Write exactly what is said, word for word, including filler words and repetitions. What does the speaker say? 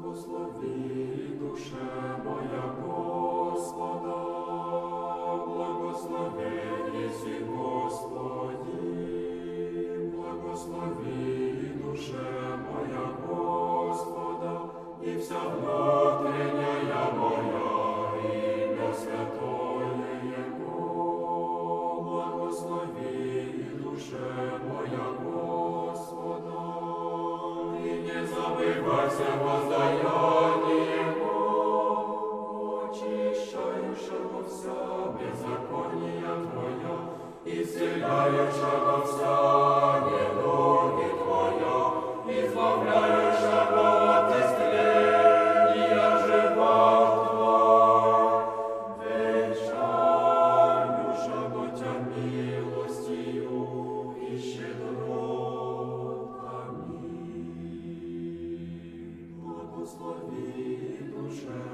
Благослови, душе моя Господа, благослови, єси Господи, благослови, душе моя Господа, і вся внутренняя моя, ім'я святое Його, благослови, душе моя Господа, і не забывайся воздаянием, очищающего вся беззакония Твоя, исцеляющего вся недуги Твоя, избавляющего от истления живот Твой, вечающего Тя милостью и щедротами. Благослови, душе